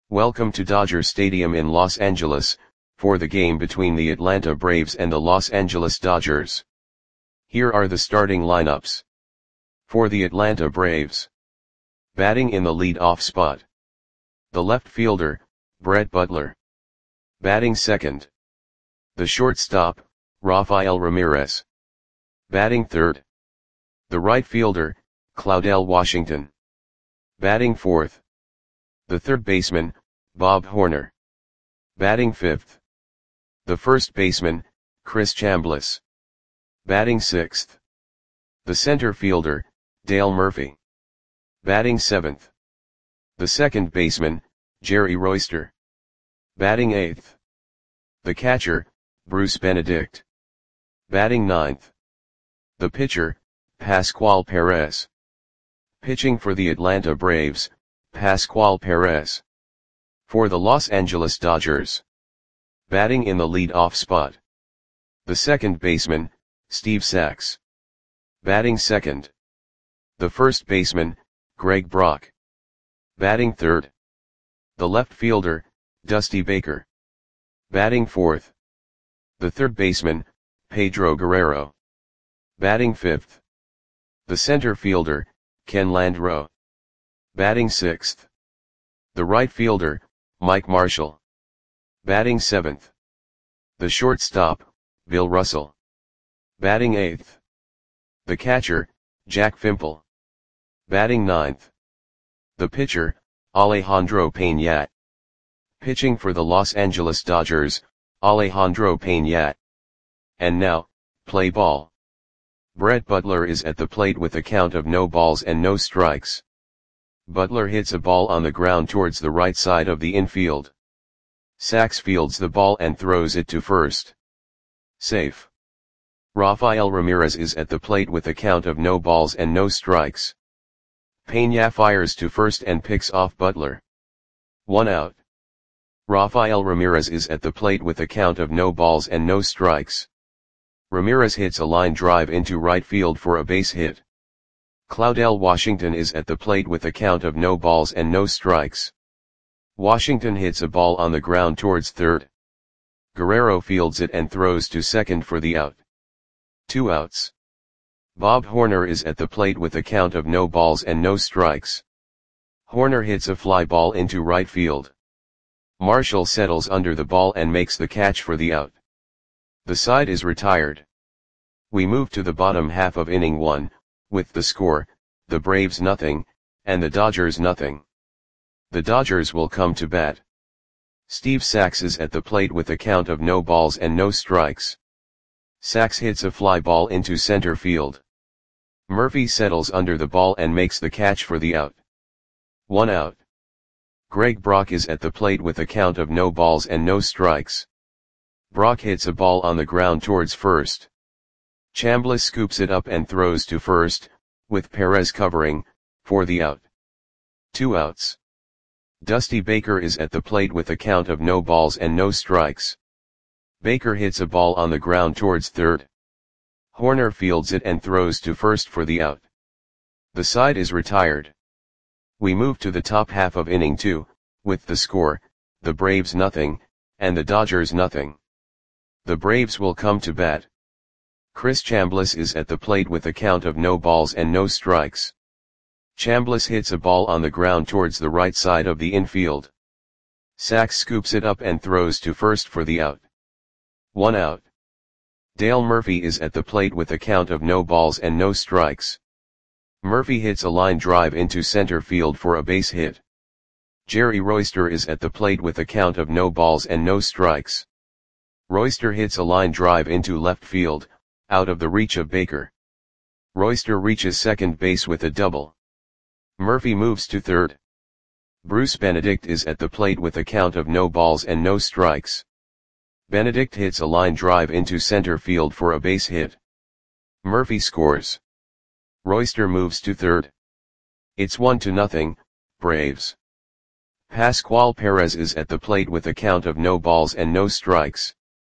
Welcome to Dodger Stadium in Los Angeles, for the game between the Atlanta Braves and the Los Angeles Dodgers. Here are the starting lineups. For the Atlanta Braves. Batting in the lead-off spot. The left fielder, Brett Butler. Batting second. The shortstop, Rafael Ramirez. Batting third. The right fielder, Claudell Washington. Batting fourth. The third baseman, Bob Horner. Batting fifth. The first baseman, Chris Chambliss. Batting sixth. The center fielder, Dale Murphy. Batting seventh. The second baseman, Jerry Royster. Batting eighth. The catcher, Bruce Benedict. Batting ninth. The pitcher, Pascual Perez. Pitching for the Atlanta Braves, Pascual Perez. For the Los Angeles Dodgers. Batting in the lead-off spot. The second baseman, Steve Sax. Batting second. The first baseman, Greg Brock. Batting third. The left fielder, Dusty Baker. Batting fourth. The third baseman, Pedro Guerrero. Batting fifth. The center fielder, Ken Landreau. Batting sixth. The right fielder, Mike Marshall. Batting seventh. The shortstop, Bill Russell. Batting eighth. The catcher, Jack Fimple. Batting ninth. The pitcher, Alejandro Peñat. Pitching for the Los Angeles Dodgers, Alejandro Peñat. And now, play ball. Brett Butler is at the plate with a count of no balls and no strikes. Butler hits a ball on the ground towards the right side of the infield. Sax fields the ball and throws it to first. Safe. Rafael Ramirez is at the plate with a count of no balls and no strikes. Peña fires to first and picks off Butler. 1 out. Rafael Ramirez is at the plate with a count of no balls and no strikes. Ramirez hits a line drive into right field for a base hit. Claudell Washington is at the plate with a count of no balls and no strikes. Washington hits a ball on the ground towards third. Guerrero fields it and throws to second for the out. 2 outs. Bob Horner is at the plate with a count of no balls and no strikes. Horner hits a fly ball into right field. Marshall settles under the ball and makes the catch for the out. The side is retired. We move to the bottom half of inning 1, with the score, the Braves nothing, and the Dodgers nothing. The Dodgers will come to bat. Steve Sax is at the plate with a count of no balls and no strikes. Sax hits a fly ball into center field. Murphy settles under the ball and makes the catch for the out. 1 out. Greg Brock is at the plate with a count of no balls and no strikes. Brock hits a ball on the ground towards first. Chambliss scoops it up and throws to first, with Perez covering, for the out. 2 outs. Dusty Baker is at the plate with a count of no balls and no strikes. Baker hits a ball on the ground towards third. Horner fields it and throws to first for the out. The side is retired. We move to the top half of inning 2, with the score, the Braves nothing, and the Dodgers nothing. The Braves will come to bat. Chris Chambliss is at the plate with a count of no balls and no strikes. Chambliss hits a ball on the ground towards the right side of the infield. Sax scoops it up and throws to first for the out. 1 out. Dale Murphy is at the plate with a count of no balls and no strikes. Murphy hits a line drive into center field for a base hit. Jerry Royster is at the plate with a count of no balls and no strikes. Royster hits a line drive into left field, out of the reach of Baker. Royster reaches second base with a double. Murphy moves to third. Bruce Benedict is at the plate with a count of no balls and no strikes. Benedict hits a line drive into center field for a base hit. Murphy scores. Royster moves to third. It's 1-0, Braves. Pascual Perez is at the plate with a count of no balls and no strikes.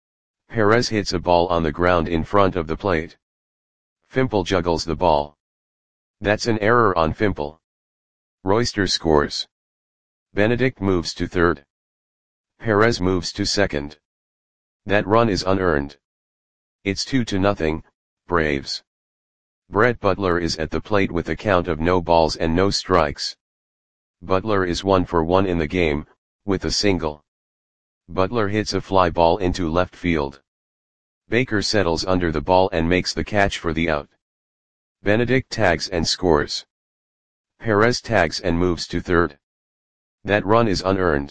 Perez hits a ball on the ground in front of the plate. Fimple juggles the ball. That's an error on Fimple. Royster scores. Benedict moves to third. Perez moves to second. That run is unearned. It's 2-0, Braves. Brett Butler is at the plate with a count of no balls and no strikes. Butler is 1 for 1 in the game, with a single. Butler hits a fly ball into left field. Baker settles under the ball and makes the catch for the out. Benedict tags and scores. Perez tags and moves to third. That run is unearned.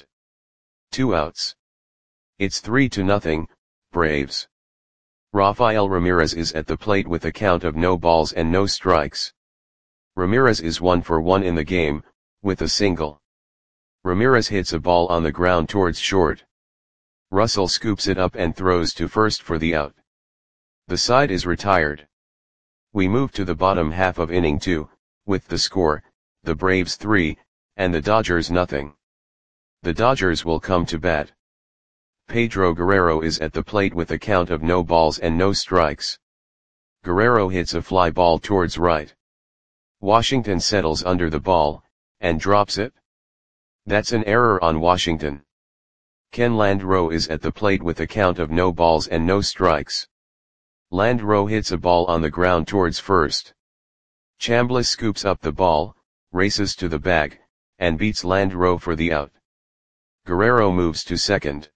2 outs. It's 3-0, Braves. Rafael Ramirez is at the plate with a count of no balls and no strikes. Ramirez is 1 for 1 in the game, with a single. Ramirez hits a ball on the ground towards short. Russell scoops it up and throws to first for the out. The side is retired. We move to the bottom half of inning 2, with the score, the Braves 3, and the Dodgers nothing. The Dodgers will come to bat. Pedro Guerrero is at the plate with a count of no balls and no strikes. Guerrero hits a fly ball towards right. Washington settles under the ball, and drops it. That's an error on Washington. Ken Landreau is at the plate with a count of no balls and no strikes. Landreau hits a ball on the ground towards first. Chambliss scoops up the ball, races to the bag, and beats Landreau for the out. Guerrero moves to second.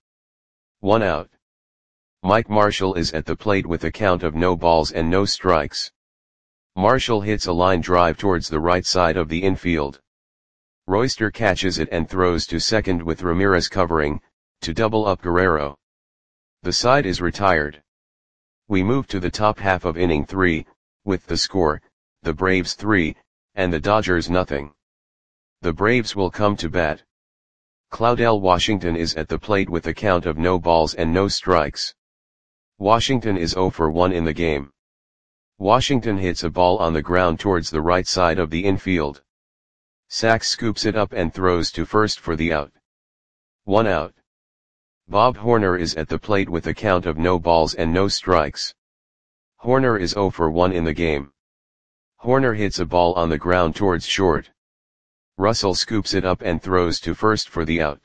1 out. Mike Marshall is at the plate with a count of no balls and no strikes. Marshall hits a line drive towards the right side of the infield. Royster catches it and throws to second with Ramirez covering, to double up Guerrero. The side is retired. We move to the top half of inning 3, with the score, the Braves 3, and the Dodgers nothing. The Braves will come to bat. Claudel Washington is at the plate with a count of no balls and no strikes. Washington is 0 for 1 in the game. Washington hits a ball on the ground towards the right side of the infield. Sachs scoops it up and throws to first for the out. 1 out. Bob Horner is at the plate with a count of no balls and no strikes. Horner is 0 for 1 in the game. Horner hits a ball on the ground towards short. Russell scoops it up and throws to first for the out.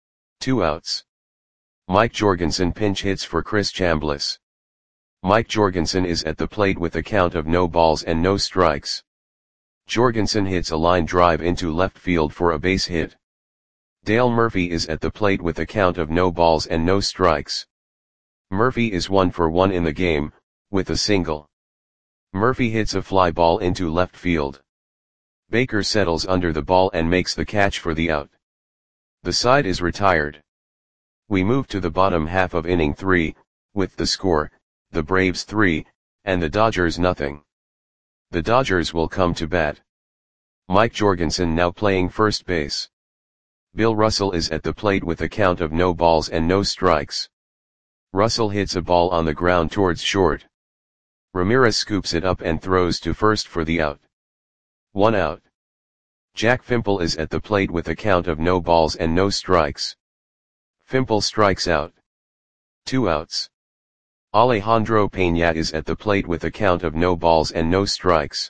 2 outs. Mike Jorgensen pinch hits for Chris Chambliss. Mike Jorgensen is at the plate with a count of no balls and no strikes. Jorgensen hits a line drive into left field for a base hit. Dale Murphy is at the plate with a count of no balls and no strikes. Murphy is 1 for 1 in the game, with a single. Murphy hits a fly ball into left field. Baker settles under the ball and makes the catch for the out. The side is retired. We move to the bottom half of inning 3, with the score, the Braves 3, and the Dodgers nothing. The Dodgers will come to bat. Mike Jorgensen now playing first base. Bill Russell is at the plate with a count of no balls and no strikes. Russell hits a ball on the ground towards short. Ramirez scoops it up and throws to first for the out. 1 out. Jack Fimple is at the plate with a count of no balls and no strikes. Fimple strikes out. 2 outs. Alejandro Peña is at the plate with a count of no balls and no strikes.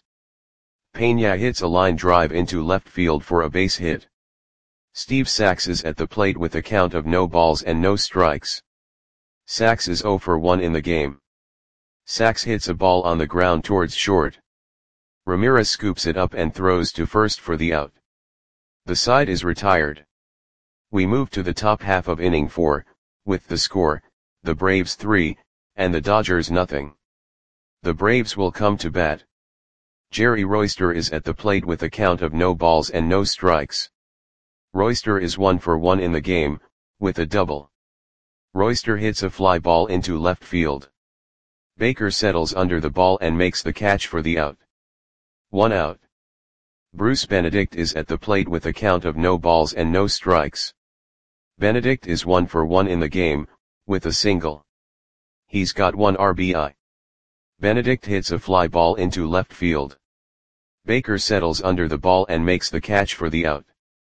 Peña hits a line drive into left field for a base hit. Steve Sachs is at the plate with a count of no balls and no strikes. Sachs is 0 for 1 in the game. Sachs hits a ball on the ground towards short. Ramirez scoops it up and throws to first for the out. The side is retired. We move to the top half of inning 4, with the score, the Braves 3, and the Dodgers nothing. The Braves will come to bat. Jerry Royster is at the plate with a count of no balls and no strikes. Royster is 1 for 1 in the game, with a double. Royster hits a fly ball into left field. Baker settles under the ball and makes the catch for the out. 1 out. Bruce Benedict is at the plate with a count of no balls and no strikes. Benedict is 1 for 1 in the game, with a single. He's got 1 RBI. Benedict hits a fly ball into left field. Baker settles under the ball and makes the catch for the out.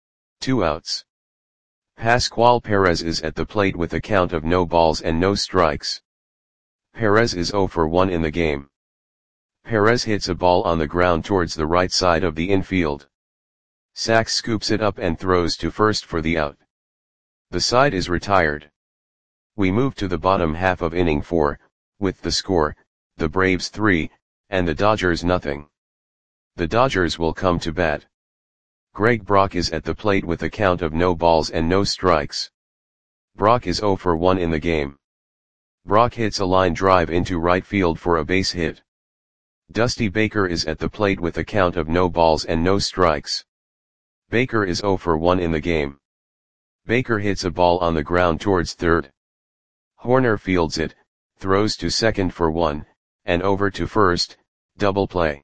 2 outs. Pascual Perez is at the plate with a count of no balls and no strikes. Perez is 0 for 1 in the game. Perez hits a ball on the ground towards the right side of the infield. Sachs scoops it up and throws to first for the out. The side is retired. We move to the bottom half of inning 4, with the score, the Braves 3, and the Dodgers nothing. The Dodgers will come to bat. Greg Brock is at the plate with a count of no balls and no strikes. Brock is 0 for 1 in the game. Brock hits a line drive into right field for a base hit. Dusty Baker is at the plate with a count of no balls and no strikes. Baker is 0 for 1 in the game. Baker hits a ball on the ground towards third. Horner fields it, throws to second for 1, and over to first, double play.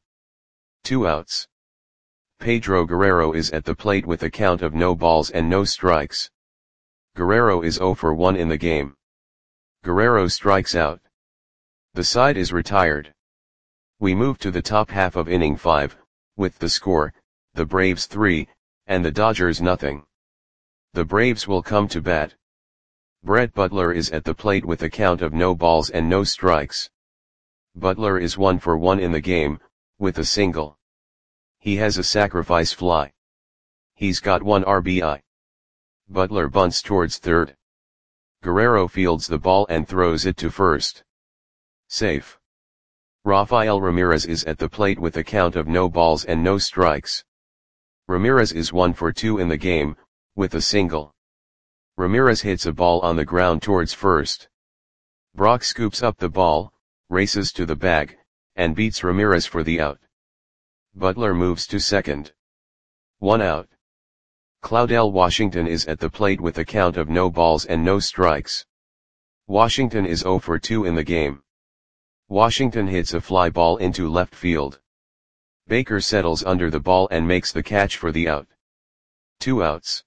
2 outs. Pedro Guerrero is at the plate with a count of no balls and no strikes. Guerrero is 0 for 1 in the game. Guerrero strikes out. The side is retired. We move to the top half of inning 5, with the score, the Braves 3, and the Dodgers nothing. The Braves will come to bat. Brett Butler is at the plate with a count of no balls and no strikes. Butler is 1 for 1 in the game, with a single. He has a sacrifice fly. He's got 1 RBI. Butler bunts towards third. Guerrero fields the ball and throws it to first. Safe. Rafael Ramirez is at the plate with a count of no balls and no strikes. Ramirez is 1 for 2 in the game, with a single. Ramirez hits a ball on the ground towards first. Brock scoops up the ball, races to the bag, and beats Ramirez for the out. Butler moves to second. 1 out. Claudel Washington is at the plate with a count of no balls and no strikes. Washington is 0 for 2 in the game. Washington hits a fly ball into left field. Baker settles under the ball and makes the catch for the out. 2 outs.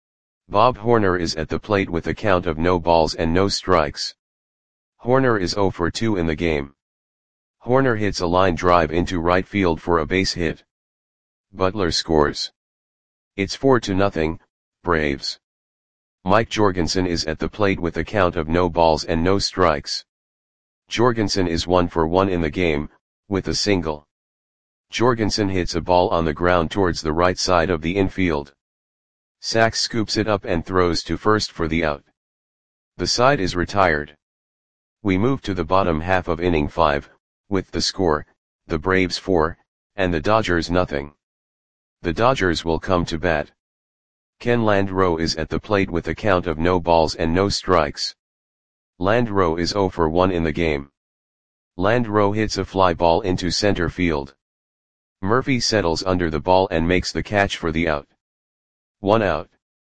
Bob Horner is at the plate with a count of no balls and no strikes. Horner is 0 for 2 in the game. Horner hits a line drive into right field for a base hit. Butler scores. It's 4-0, Braves. Mike Jorgensen is at the plate with a count of no balls and no strikes. Jorgensen is 1 for 1 in the game, with a single. Jorgensen hits a ball on the ground towards the right side of the infield. Sachs scoops it up and throws to first for the out. The side is retired. We move to the bottom half of inning 5, with the score, the Braves 4, and the Dodgers nothing. The Dodgers will come to bat. Ken Landreau is at the plate with a count of no balls and no strikes. Landreau is 0 for 1 in the game. Landreau hits a fly ball into center field. Murphy settles under the ball and makes the catch for the out. 1 out.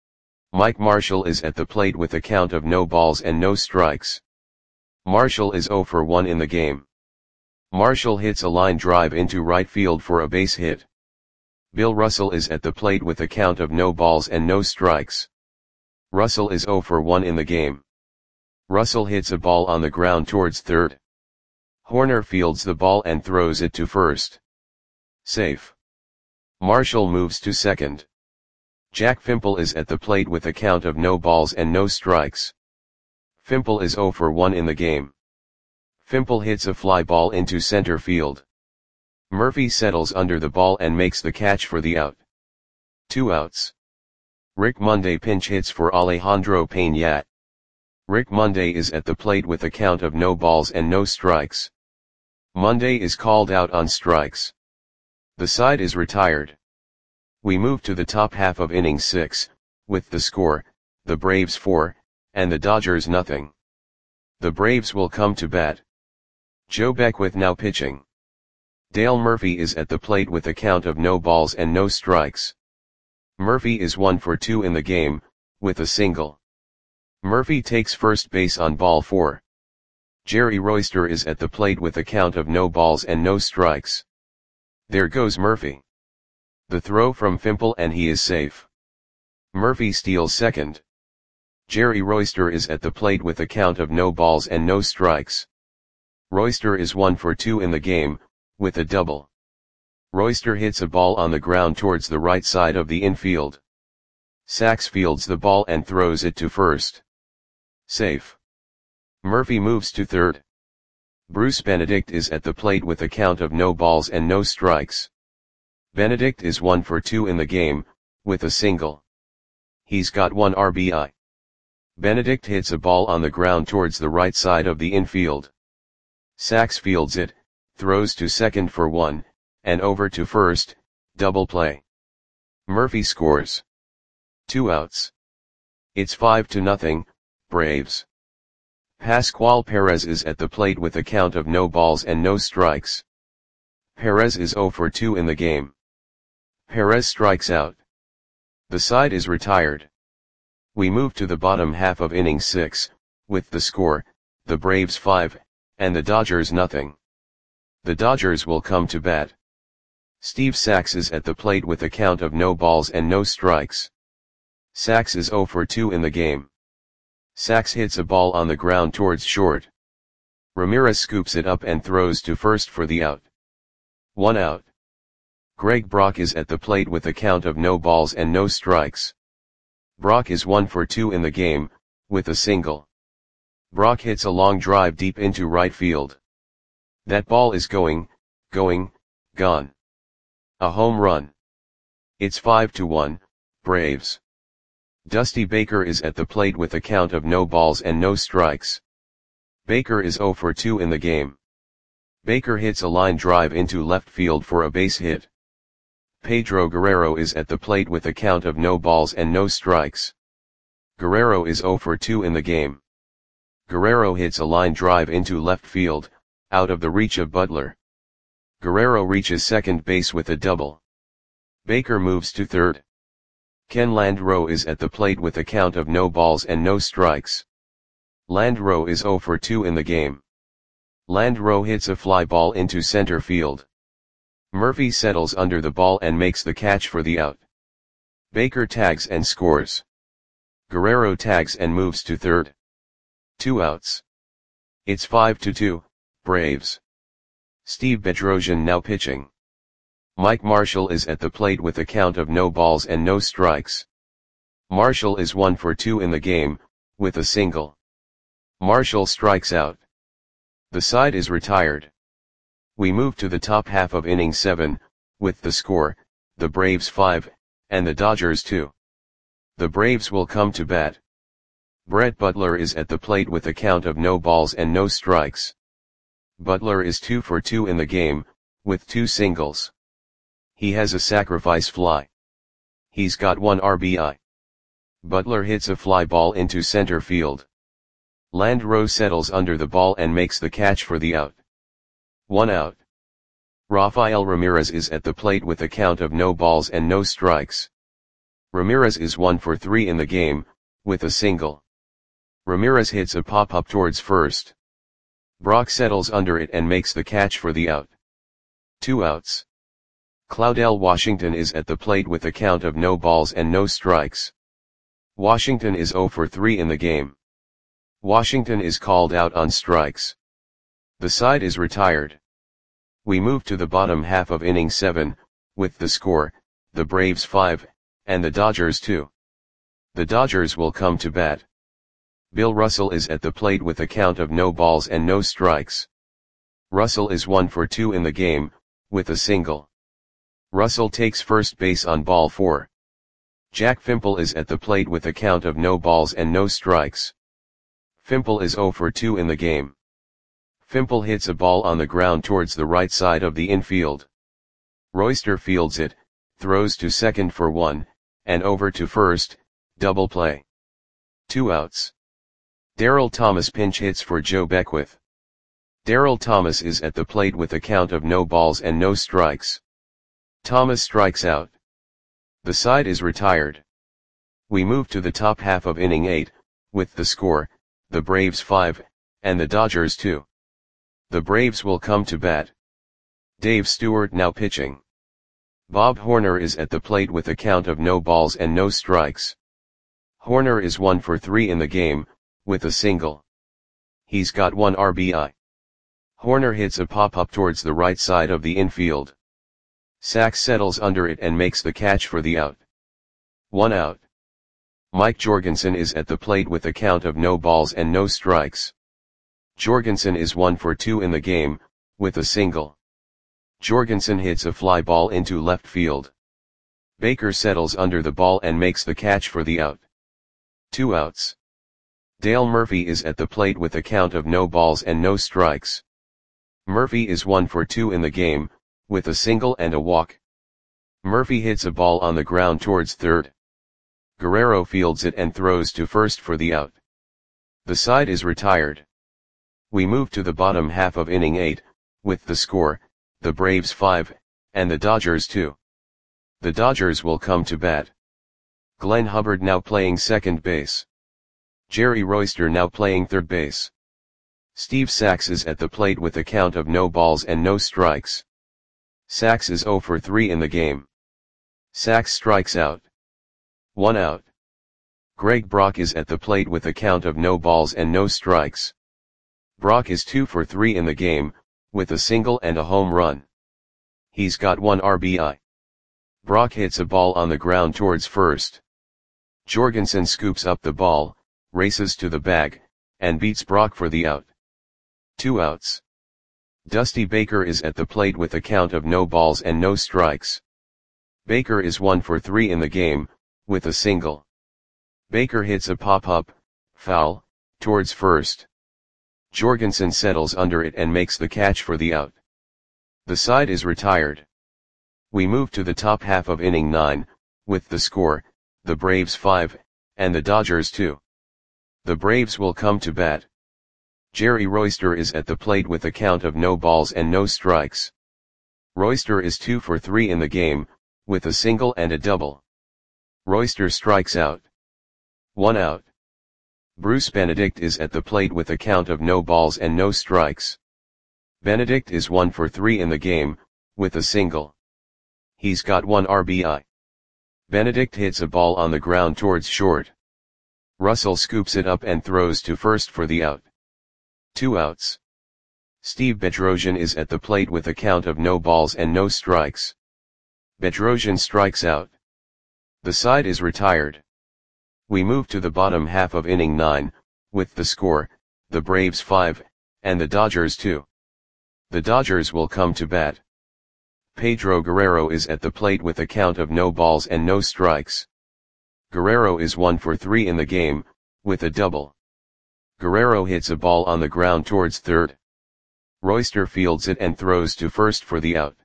Mike Marshall is at the plate with a count of no balls and no strikes. Marshall is 0 for 1 in the game. Marshall hits a line drive into right field for a base hit. Bill Russell is at the plate with a count of no balls and no strikes. Russell is 0 for 1 in the game. Russell hits a ball on the ground towards third. Horner fields the ball and throws it to first. Safe. Marshall moves to second. Jack Fimple is at the plate with a count of no balls and no strikes. Fimple is 0 for 1 in the game. Fimple hits a fly ball into center field. Murphy settles under the ball and makes the catch for the out. 2 outs. Rick Monday pinch hits for Alejandro Peña. Rick Monday is at the plate with a count of no balls and no strikes. Monday is called out on strikes. The side is retired. We move to the top half of inning 6, with the score, the Braves 4, and the Dodgers nothing. The Braves will come to bat. Joe Beckwith now pitching. Dale Murphy is at the plate with a count of no balls and no strikes. Murphy is 1 for 2 in the game, with a single. Murphy takes first base on ball 4. Jerry Royster is at the plate with a count of no balls and no strikes. There goes Murphy. The throw from Fimple and he is safe. Murphy steals second. Jerry Royster is at the plate with a count of no balls and no strikes. Royster is 1 for 2 in the game, with a double. Royster hits a ball on the ground towards the right side of the infield. Sachs fields the ball and throws it to first. Safe. Murphy moves to third. Bruce Benedict is at the plate with a count of no balls and no strikes. Benedict is 1 for 2 in the game, with a single. He's got 1 RBI. Benedict hits a ball on the ground towards the right side of the infield. Sachs fields it, throws to second for 1, and over to first, double play. Murphy scores. 2 outs. It's 5-0, Braves. Pascual Perez is at the plate with a count of no balls and no strikes. Perez is 0 for 2 in the game. Perez strikes out. The side is retired. We move to the bottom half of inning 6, with the score, the Braves 5, and the Dodgers nothing. The Dodgers will come to bat. Steve Sachs is at the plate with a count of no balls and no strikes. Sachs is 0 for 2 in the game. Sachs hits a ball on the ground towards short. Ramirez scoops it up and throws to first for the out. 1 out. Greg Brock is at the plate with a count of no balls and no strikes. Brock is 1 for 2 in the game, with a single. Brock hits a long drive deep into right field. That ball is gone. A home run. It's 5-1, Braves. Dusty Baker is at the plate with a count of no balls and no strikes. Baker is 0 for 2 in the game. Baker hits a line drive into left field for a base hit. Pedro Guerrero is at the plate with a count of no balls and no strikes. Guerrero is 0 for 2 in the game. Guerrero hits a line drive into left field, out of the reach of Butler. Guerrero reaches second base with a double. Baker moves to third. Ken Landreaux is at the plate with a count of no balls and no strikes. Landreaux is 0 for 2 in the game. Landreaux hits a fly ball into center field. Murphy settles under the ball and makes the catch for the out. Baker tags and scores. Guerrero tags and moves to third. 2 outs. It's 5-2, Braves. Steve Bedrosian now pitching. Mike Marshall is at the plate with a count of no balls and no strikes. Marshall is 1 for 2 in the game, with a single. Marshall strikes out. The side is retired. We move to the top half of inning 7, with the score, the Braves 5, and the Dodgers 2. The Braves will come to bat. Brett Butler is at the plate with a count of no balls and no strikes. Butler is 2 for 2 in the game, with 2 singles. He has a sacrifice fly. He's got 1 RBI. Butler hits a fly ball into center field. Landreaux settles under the ball and makes the catch for the out. 1 out. Rafael Ramirez is at the plate with a count of no balls and no strikes. Ramirez is 1 for 3 in the game, with a single. Ramirez hits a pop-up towards first. Brock settles under it and makes the catch for the out. 2 outs. Claudel Washington is at the plate with a count of no balls and no strikes. Washington is 0 for 3 in the game. Washington is called out on strikes. The side is retired. We move to the bottom half of inning 7, with the score, the Braves 5, and the Dodgers 2. The Dodgers will come to bat. Bill Russell is at the plate with a count of no balls and no strikes. Russell is 1 for 2 in the game, with a single. Russell takes first base on ball 4. Jack Fimple is at the plate with a count of no balls and no strikes. Fimple is 0 for 2 in the game. Fimple hits a ball on the ground towards the right side of the infield. Royster fields it, throws to second for 1, and over to first, double play. 2 outs. Darryl Thomas pinch hits for Joe Beckwith. Darryl Thomas is at the plate with a count of no balls and no strikes. Thomas strikes out. The side is retired. We move to the top half of inning 8, with the score, the Braves 5, and the Dodgers 2. The Braves will come to bat. Dave Stewart now pitching. Bob Horner is at the plate with a count of no balls and no strikes. Horner is 1 for 3 in the game, with a single. He's got 1 RBI. Horner hits a pop-up towards the right side of the infield. Sachs settles under it and makes the catch for the out. 1 out. Mike Jorgensen is at the plate with a count of no balls and no strikes. Jorgensen is 1 for 2 in the game, with a single. Jorgensen hits a fly ball into left field. Baker settles under the ball and makes the catch for the out. 2 outs. Dale Murphy is at the plate with a count of no balls and no strikes. Murphy is 1 for 2 in the game, with a single and a walk. Murphy hits a ball on the ground towards third. Guerrero fields it and throws to first for the out. The side is retired. We move to the bottom half of inning 8, with the score, the Braves 5, and the Dodgers 2. The Dodgers will come to bat. Glenn Hubbard now playing second base. Jerry Royster now playing third base. Steve Sax is at the plate with a count of no balls and no strikes. Sax is 0 for 3 in the game. Sax strikes out. 1 out. Greg Brock is at the plate with a count of no balls and no strikes. Brock is 2 for 3 in the game, with a single and a home run. He's got 1 RBI. Brock hits a ball on the ground towards first. Jorgensen scoops up the ball, races to the bag, and beats Brock for the out. 2 outs. Dusty Baker is at the plate with a count of no balls and no strikes. Baker is 1 for 3 in the game, with a single. Baker hits a pop-up, foul, towards first. Jorgensen settles under it and makes the catch for the out. The side is retired. We move to the top half of inning 9, with the score, the Braves 5, and the Dodgers 2. The Braves will come to bat. Jerry Royster is at the plate with a count of no balls and no strikes. Royster is 2 for 3 in the game, with a single and a double. Royster strikes out. 1 out. Bruce Benedict is at the plate with a count of no balls and no strikes. Benedict is 1 for 3 in the game, with a single. He's got 1 RBI. Benedict hits a ball on the ground towards short. Russell scoops it up and throws to first for the out. 2 outs. Steve Bedrosian is at the plate with a count of no balls and no strikes. Bedrosian strikes out. The side is retired. We move to the bottom half of inning 9, with the score, the Braves 5, and the Dodgers 2. The Dodgers will come to bat. Pedro Guerrero is at the plate with a count of no balls and no strikes. Guerrero is 1 for 3 in the game, with a double. Guerrero hits a ball on the ground towards third. Royster fields it and throws to first for the out.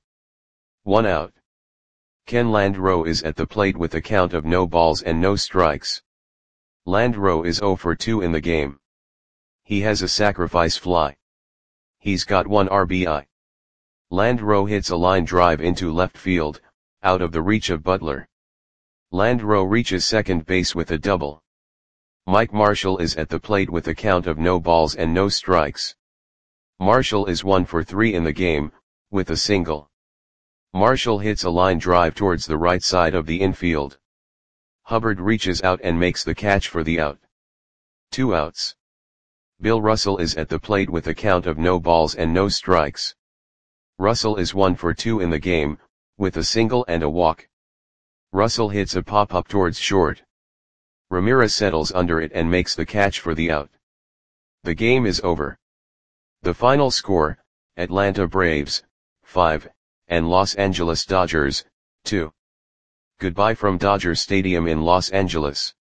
1 out. Ken Landreau is at the plate with a count of no balls and no strikes. Landreau is 0 for 2 in the game. He has a sacrifice fly. He's got 1 RBI. Landreau hits a line drive into left field, out of the reach of Butler. Landreau reaches second base with a double. Mike Marshall is at the plate with a count of no balls and no strikes. Marshall is 1 for 3 in the game, with a single. Marshall hits a line drive towards the right side of the infield. Hubbard reaches out and makes the catch for the out. 2 outs. Bill Russell is at the plate with a count of no balls and no strikes. Russell is 1 for 2 in the game, with a single and a walk. Russell hits a pop-up towards short. Ramirez settles under it and makes the catch for the out. The game is over. The final score, Atlanta Braves, 5, and Los Angeles Dodgers, 2. Goodbye from Dodger Stadium in Los Angeles.